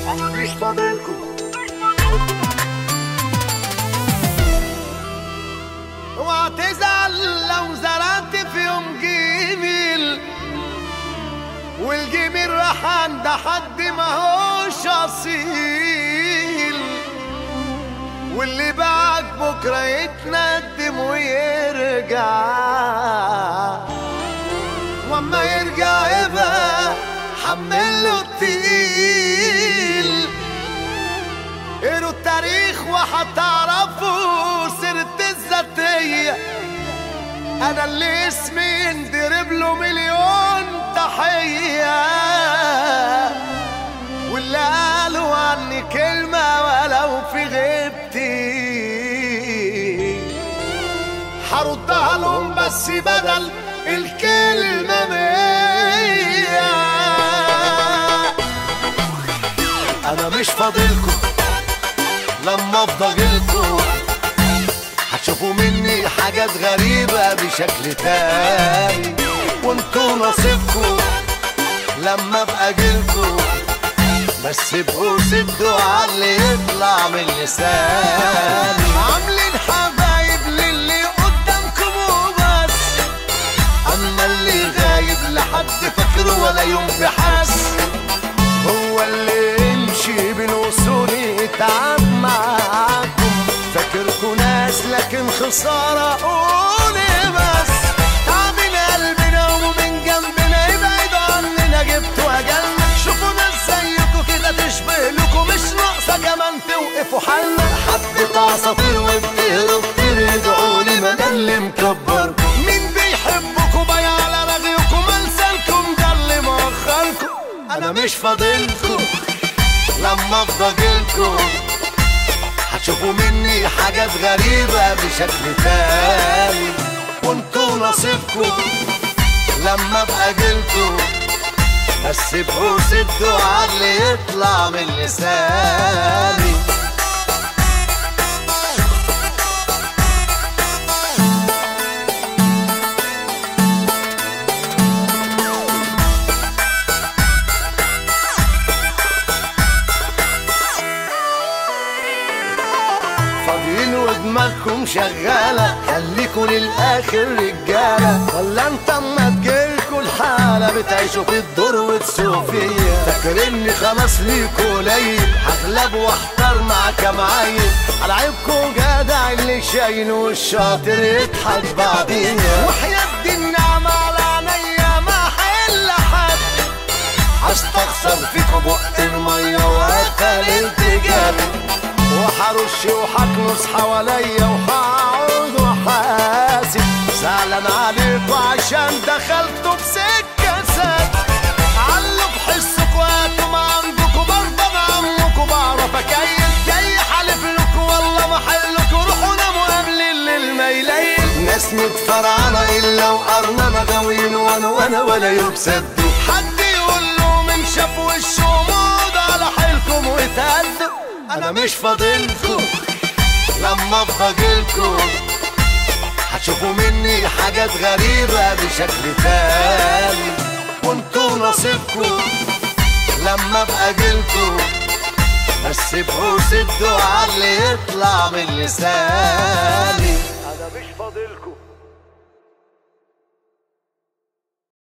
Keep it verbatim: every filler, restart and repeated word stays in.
مش فاضلكم. اوعى تزعل لو زرعت في يوم جميل والجميل راح عند حد ما هوش اصيل، واللي باعك بكره يتندم ويرجع، واما يرجع يبقى حمله التقيل. قروا التاريخ وهتعرفوا سيرة الذاتية، انا اللي اسمي يندرب له مليون تحية، واللي قالوا عني كلمة ولو في غيبتي هردها لهم بس بدل الكلمة مية. انا مش فاضلكم، لما افضلكم هتشوفوا مني حاجات غريبة بشكل تاني، وانتوا نصيبكم لما ابقى جيلكم، بس ابقوا سدوا عاللي يطلع من لساني. عاملين حبايب للي قدامكم وبس، اما اللي غايب لحد فاكره ولا يوم بحس، هو اللي يمشي بالوصول يتعب معاكم. فاكركوا ناس لكن خسارة قولي بس، تعبين قلبنا ومن جنبنا يبعد عننا جبتوا أجلنا. شوفوا ناس زيكوا كده تشبه لكم، مش ناقصة كمان توقفوا حالنا. حبة عصافير وبتهرب كتير ادعولي ما ده اللي مكبركم. مين بيحبكوا بايع على رغيكم، ألسانكم ده اللي مأخركم. أنا مش فاضلكم، لما افضلكم هتشوفوا مني حاجات غريبة بشكل تاني، وانتوا نصيبكم لما ابقى جيلكم، بس ابقوا سدوا عاللي يطلع من لساني. فاضيين ودماغكم شغالة، خليكوا للآخر رجالة، ولا انت اما تجيلكوا الحالة بتعيشوا في الدور وتسوفية. فاكريني خلاص ليكوا قليل، هغلب واحتار مع كام عيل، على عيبكوا جدع اللي شايل والشاطر يضحك بعديها. وحياة النعمة على عينيا ما حل حد، هستخسر فيكوا بق المية وقتل التجاب، وحرش وحكنس حواليا وهقعد وحاسب. زعلان عليكوا عشان دخلتوا بسكة سد، علوا بحسكوا هاتوا ما عندكوا برضه انا عمكوا بعرف اكيل. جاي حالف لكوا والله ما حلكوا، روحوا ناموا قبل الليل ما يليل. ناس متفرعنة الا وقرنانة غاويين وانا وانا ولا يبسدوا. حد يقول له من شاف وشه موض على حيلكم واتهدوا. انا مش فاضلكم، لما افضلكم هتشوفوا مني حاجات غريبة بشكل تاني، وانتوا نصيبكم لما ابقى جيلكم، بس ابقوا سدوا عاللي يطلع من لساني. انا مش فاضلكم.